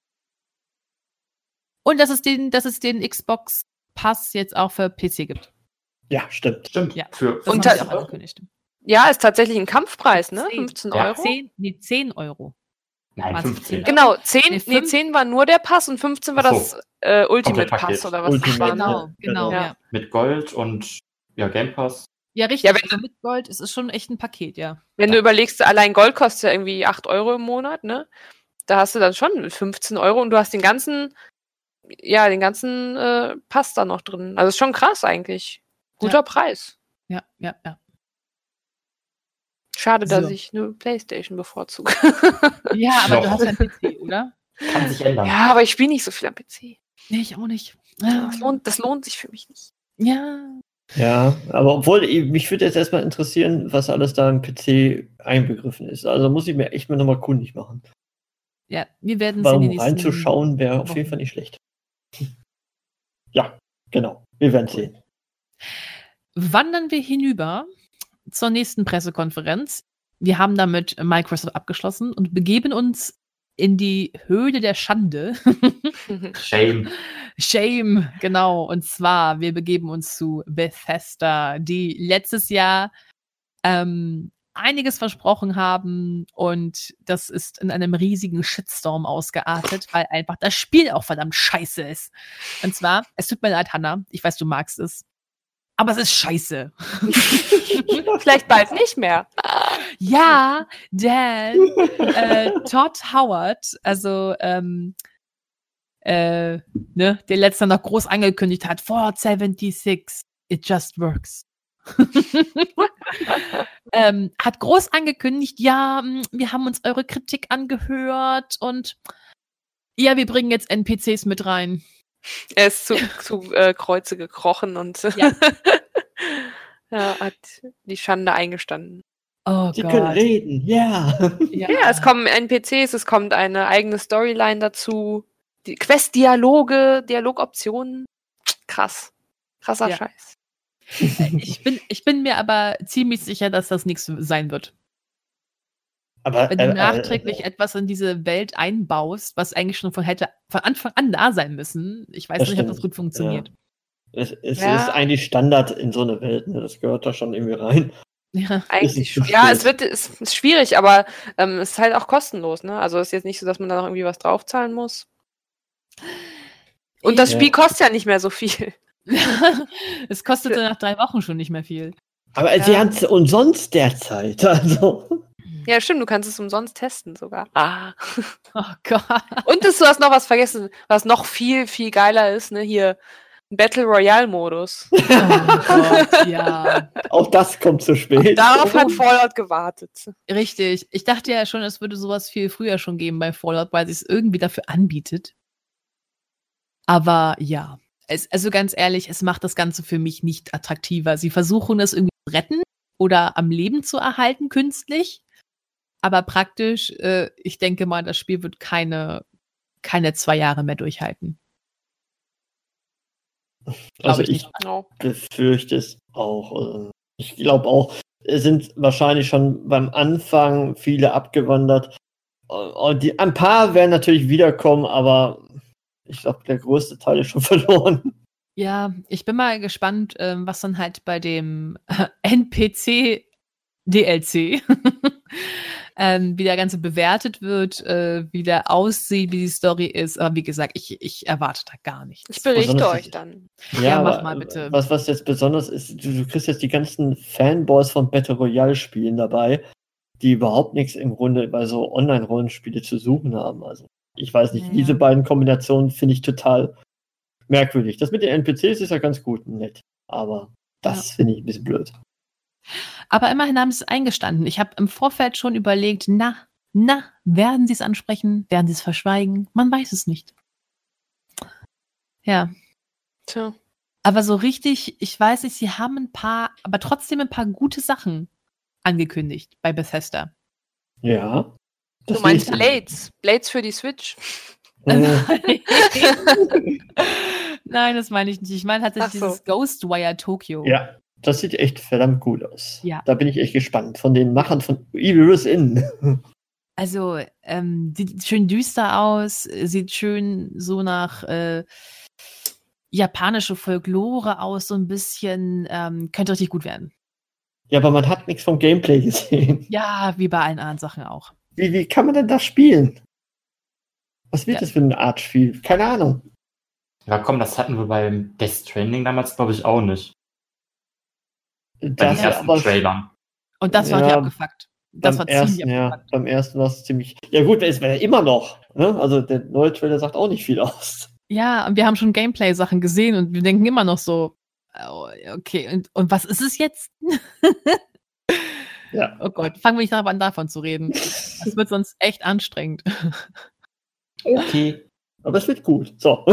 Und dass es den, dass es den Xbox Pass jetzt auch für P C gibt. Ja, stimmt. Stimmt. Ja. Für Das Und haben sie ta- auch angekündigt. Ja, ist tatsächlich ein Kampfpreis, ne? Zehn. fünfzehn Ja. Euro. zehn, nee, zehn Euro. Nein, Also fünfzehn. zehn. Genau, zehn, Nee, nee, fünf. zehn war nur der Pass und fünfzehn war Ach das so. äh, Ultimate Komplettpaket. Pass oder was Ultimate, das war. ja. Genau, genau, genau. ja. Mit Gold und ja, Game Pass. Ja, richtig. Ja, wenn- also mit Gold, es ist schon echt ein Paket, ja. Wenn du überlegst, allein Gold kostet ja irgendwie acht Euro im Monat, ne? Da hast du dann schon fünfzehn Euro und du hast den ganzen ja, den ganzen äh, Pass da noch drin. Also ist schon krass eigentlich. Guter Ja. Preis. Ja, ja, ja. Schade, dass So. ich nur PlayStation bevorzuge. Ja, aber Noch. du hast einen P C, oder? Kann sich ändern. Ja, aber ich spiele nicht so viel am P C. Nee, ich auch nicht. Das lohnt, das lohnt sich für mich nicht. Ja. Ja, aber obwohl, ich- mich würde jetzt erstmal interessieren, was alles da im P C einbegriffen ist. Also muss ich mir echt mal nochmal kundig machen. Ja, wir werden es in Warum den nächsten reinzuschauen wäre auf Wochen. jeden Fall nicht schlecht. Ja, genau. Wir werden sehen. Wandern wir hinüber zur nächsten Pressekonferenz. Wir haben damit Microsoft abgeschlossen und begeben uns in die Höhle der Schande. Shame. Shame, genau. Und zwar, wir begeben uns zu Bethesda, die letztes Jahr ähm, einiges versprochen haben und das ist in einem riesigen Shitstorm ausgeartet, weil einfach das Spiel auch verdammt scheiße ist. Und zwar, es tut mir leid, Hannah, ich weiß, du magst es, aber es ist scheiße. Vielleicht bald nicht mehr. Ja, denn äh, Todd Howard, also ähm, äh, ne, der letzte noch groß angekündigt hat, Fallout seventy-six, it just works. ähm, hat groß angekündigt, ja, mh, wir haben uns eure Kritik angehört und ja, wir bringen jetzt N P Cs mit rein. Er ist zu, zu äh, Kreuze gekrochen und Ja. ja, hat die Schande eingestanden. Oh Sie Gott. können reden, ja. Ja. Ja, es kommen N P Cs, es kommt eine eigene Storyline dazu. Die Quest-Dialoge, Dialogoptionen. Krass. Krasser Ja. Scheiß. Ich bin, ich bin mir aber ziemlich sicher, dass das nichts sein wird. Aber Wenn du äh, nachträglich äh, etwas in diese Welt einbaust, was eigentlich schon von hätte von Anfang an da sein müssen, ich weiß Das nicht, ob stimmt, das gut funktioniert. es, es Ja. ist eigentlich Standard in so eine Welt, ne? Das gehört da schon irgendwie rein. Ja. Eigentlich Ist schon. es Ja, spät. es wird, es ist schwierig, aber ähm, es ist halt auch kostenlos, ne? Also es ist jetzt nicht so, dass man da noch irgendwie was draufzahlen muss. Und das Ja. Spiel kostet ja nicht mehr so viel. Es kostete nach drei Wochen schon nicht mehr viel. Aber Ja. sie haben es umsonst derzeit. Also. Ja, stimmt, du kannst es umsonst testen sogar. Ah. Oh Gott. Und das, du hast noch was vergessen, was noch viel, viel geiler ist, ne? Hier, ein Battle Royale-Modus. Oh Gott, ja. Auch das kommt zu spät. Darauf hat Fallout gewartet. Richtig. Ich dachte ja schon, es würde sowas viel früher schon geben bei Fallout, weil sie es irgendwie dafür anbietet. Aber ja. Es, also ganz ehrlich, es macht das Ganze für mich nicht attraktiver. Sie versuchen es irgendwie zu retten oder am Leben zu erhalten, künstlich. Aber praktisch, äh, ich denke mal, das Spiel wird keine, keine zwei Jahre mehr durchhalten. Also ich ich nicht. No. befürchte es auch. äh, Ich glaube auch, es sind wahrscheinlich schon beim Anfang viele abgewandert. Und die, ein paar werden natürlich wiederkommen, aber ich glaube, der größte Teil ist schon verloren. Ja, ich bin mal gespannt, ähm, was dann halt bei dem N P C-D L C ähm, wie der Ganze bewertet wird, äh, wie der aussieht, wie die Story ist. Aber wie gesagt, ich, ich erwarte da gar nichts. Ich berichte Besonders- euch dann. Ja, mach aber, mal bitte. Was, was jetzt besonders ist, du, du kriegst jetzt die ganzen Fanboys von Battle Royale Spielen dabei, die überhaupt nichts im Grunde bei so Online-Rollenspiele zu suchen haben. Also ich weiß nicht, Ja. diese beiden Kombinationen finde ich total merkwürdig. Das mit den N P Cs ist ja ganz gut und nett, aber das finde ich ein bisschen blöd. Aber immerhin haben sie es eingestanden. Ich habe im Vorfeld schon überlegt, na, na, werden sie es ansprechen? Werden sie es verschweigen? Man weiß es nicht. Ja, Tja. aber so richtig, ich weiß nicht, sie haben ein paar, aber trotzdem ein paar gute Sachen angekündigt bei Bethesda. Ja. Du Das meinst sehe ich. Blades. Blades für die Switch. Äh, Nein, das meine ich nicht. Ich meine tatsächlich Ach so. dieses Ghostwire Tokyo. Ja, das sieht echt verdammt gut aus. Ja. Da bin ich echt gespannt. Von den Machern von Evil Within. Also, ähm, sieht schön düster aus, sieht schön so nach äh, japanische Folklore aus, so ein bisschen, ähm, könnte richtig gut werden. Ja, aber man hat nichts vom Gameplay gesehen. Ja, wie bei allen anderen Sachen auch. Wie, wie kann man denn das spielen? Was wird Ja. das für eine Art Spiel? Keine Ahnung. Ja, komm, das hatten wir beim Death Stranding damals, glaube ich, auch nicht. Bei Das den ersten aber Trailern. Und das war Ja, nicht abgefuckt. Das beim war ziemlich ersten, ja, abgefuckt. beim ersten war es ziemlich. Ja gut, es wäre immer noch. Ne? Also der neue Trailer sagt auch nicht viel aus. Ja, und wir haben schon Gameplay-Sachen gesehen und wir denken immer noch so, oh, okay, und, und was ist es jetzt? Ja. Oh Gott, fangen wir nicht an, davon zu reden. Das wird sonst echt anstrengend. Okay. Aber es wird gut. So.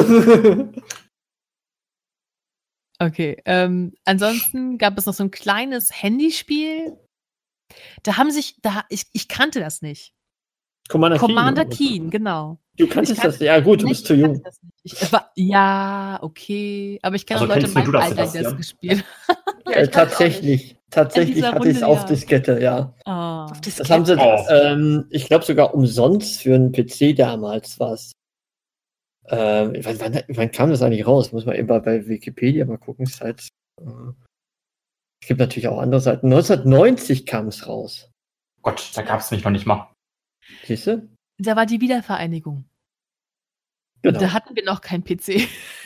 Okay, ähm, ansonsten gab es noch so ein kleines Handyspiel. Da haben sich, da ich, ich kannte das nicht. Commander, Commander Keen. Keen, genau. Du kanntest Ich kann- das? Ja gut, du Nee, bist zu ich jung. kannte das nicht. Ich, es war, ja, okay. Aber ich kenne Also auch Leute kennst in nur meinem du das, Alter, die das Sebastian? gespielt Ja, Äh, ich kann's auch nicht. tatsächlich. Tatsächlich dieser hatte ich es Runde, auf ja. Diskette, ja. Ah. Auf Das Diskette. haben sie, Oh. ähm, ich glaube sogar umsonst für einen P C damals was. Ähm, wann, wann, wann kam das eigentlich raus? Muss man eben mal bei Wikipedia mal gucken. Es ist halt, äh, es gibt natürlich auch andere Seiten. neunzehnhundertneunzig kam es raus. Gott, da gab es mich noch nicht mal. Siehst du? Da war die Wiedervereinigung. Genau. Da hatten wir noch kein P C.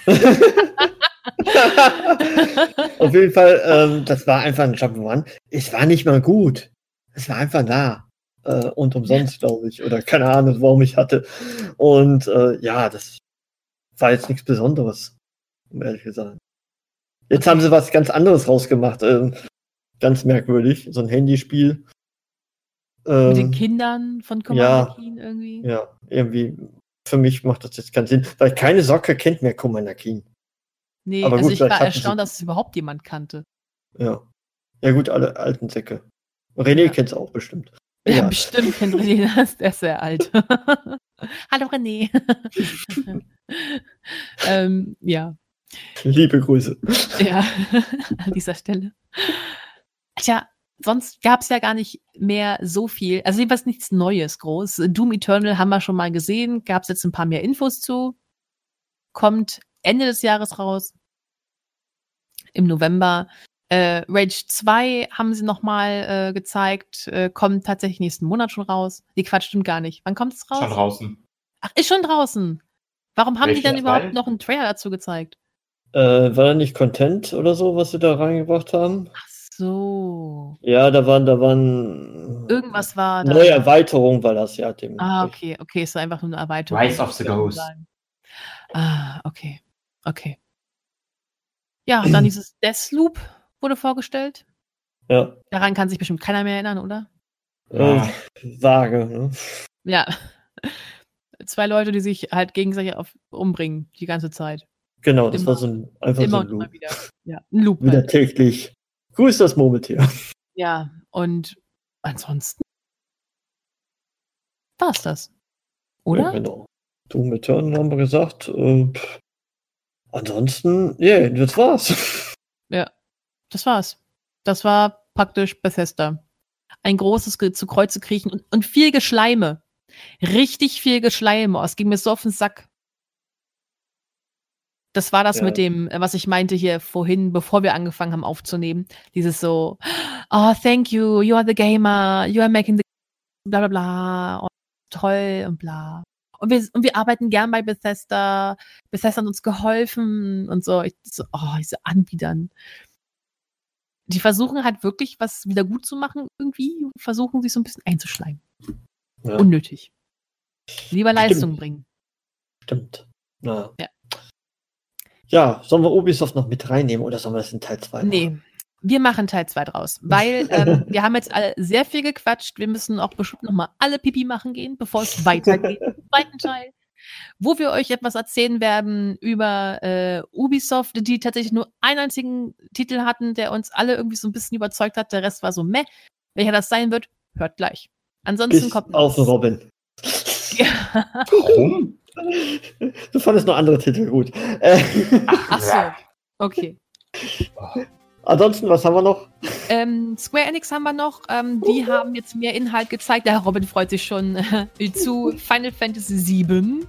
Auf jeden Fall, ähm, das war einfach ein Jump'n'Run. Es war nicht mal gut. Es war einfach da. Äh, und umsonst, glaube ich. Oder keine Ahnung, warum ich hatte. Und äh, ja, das war jetzt nichts Besonderes, um ehrlich gesagt. Jetzt Okay. haben sie was ganz anderes rausgemacht. Ähm, ganz merkwürdig. So ein Handyspiel. Ähm, Mit den Kindern von Commander ja. Keen irgendwie. Ja, irgendwie. Für mich macht das jetzt keinen Sinn, weil keine Socke kennt mehr Commander Keen. Nee, Aber also gut, ich war vielleicht hatten sie- erstaunt, dass es überhaupt jemand kannte. Ja. Ja gut, alle alten Säcke. René Ja. kennt's auch bestimmt. Ja, Ja. bestimmt kennt René das, der ist sehr alt. Hallo René. ähm, ja, Liebe Grüße. ja, an dieser Stelle. Tja, sonst gab es ja gar nicht mehr so viel, also jedenfalls nichts Neues groß. Doom Eternal haben wir schon mal gesehen, gab es jetzt ein paar mehr Infos zu. Kommt Ende des Jahres raus. Im November. Äh, Rage zwei haben sie nochmal äh, gezeigt, äh, kommt tatsächlich nächsten Monat schon raus. Die Quatsch, stimmt gar nicht. Wann kommt es raus? Schon draußen. Ach, ist schon draußen. Warum haben Rage die dann zwei? überhaupt noch einen Trailer dazu gezeigt? Äh, war da nicht Content oder so, was sie da reingebracht haben? Ach so. Ja, da waren, da waren Irgendwas war da. neue Erweiterungen, war das ja dem. Ah, okay, okay, es war einfach nur eine Erweiterung. Rise of the Ghost. Ah, okay, okay. Ja, dann dieses Deathloop wurde vorgestellt. Ja, Daran kann sich bestimmt keiner mehr erinnern, oder? äh, vage. Ne? Ja. Zwei Leute, die sich halt gegenseitig auf, umbringen, die ganze Zeit. Genau, das Immer. war so ein, einfach Immer so und ein immer Loop. wieder. Ja, ein Loop. Wieder Halt. täglich. Grüß das Murmeltier. Ja, und ansonsten war's das. Oder? Ja, genau. Doom Eternal haben wir gesagt. Äh, pff. Ansonsten, ja, yeah, das war's. Das war's. Das war praktisch Bethesda. Ein großes Ge zu Kreuze kriechen und, und viel Geschleime. Richtig viel Geschleime. Oh, es ging mir so auf den Sack. Das war das Ja. mit dem, äh, was ich meinte hier vorhin, bevor wir angefangen haben aufzunehmen. Dieses so, oh, thank you, you are the gamer, you are making the bla bla bla. Und toll und bla. Und wir, und wir arbeiten gern bei Bethesda. Bethesda hat uns geholfen und so. Ich, so oh, diese Anbietern. Die versuchen halt wirklich, was wieder gut zu machen irgendwie. Und versuchen, sich so ein bisschen einzuschleimen. Ja, Unnötig. Lieber Stimmt. Leistung bringen. stimmt. Ja. Ja. Ja, sollen wir Ubisoft noch mit reinnehmen oder sollen wir das in Teil zwei Nee, wir machen Teil zwei draus. Weil ähm, wir haben jetzt alle sehr viel gequatscht. Wir müssen auch bestimmt nochmal alle Pipi machen gehen, bevor es weitergeht im zweiten Teil. Wo wir euch etwas erzählen werden über äh, Ubisoft, die tatsächlich nur einen einzigen Titel hatten, der uns alle irgendwie so ein bisschen überzeugt hat. Der Rest war so meh. Welcher das sein wird, hört gleich. Ansonsten Bis kommt auf noch. Robin. Ja. Warum? Du fandest noch andere Titel gut. Äh, Ach so. Okay. ansonsten, was haben wir noch? Ähm, Square Enix haben wir noch. Ähm, die haben jetzt mehr Inhalt gezeigt. Der Robin freut sich schon äh, zu Final Fantasy sieben.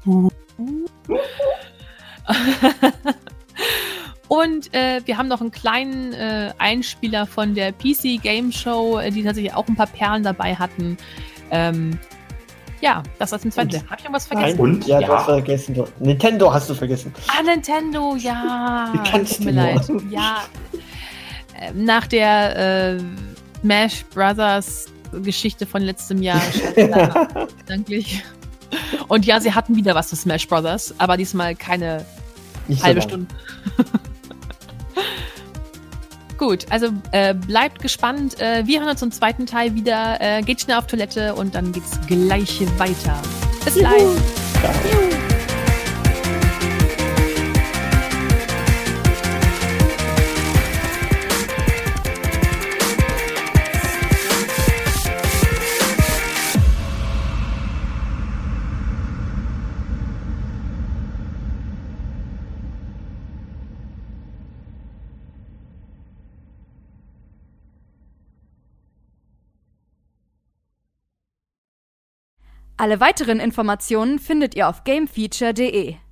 Und äh, wir haben noch einen kleinen äh, Einspieler von der P C Game Show, äh, die tatsächlich auch ein paar Perlen dabei hatten. Ähm, ja, das war zum zweiten. Habe ich irgendwas vergessen? Und? Ja, Ja. du hast vergessen. Du- Nintendo hast du vergessen. Ah, Nintendo, ja. Wie kannst Tut du mir nur? leid. Ja. Ähm, Nach der äh, Smash Brothers Geschichte von letztem Jahr. Danklich. Und ja, sie hatten wieder was zu Smash Brothers, aber diesmal keine Nicht so halbe lang. Stunde. Gut, also äh, bleibt gespannt. Äh, wir hören uns im zweiten Teil wieder. Äh, geht schnell auf Toilette und dann geht's gleich weiter. Bis gleich. Ciao. Alle weiteren Informationen findet ihr auf gamefeature punkt de.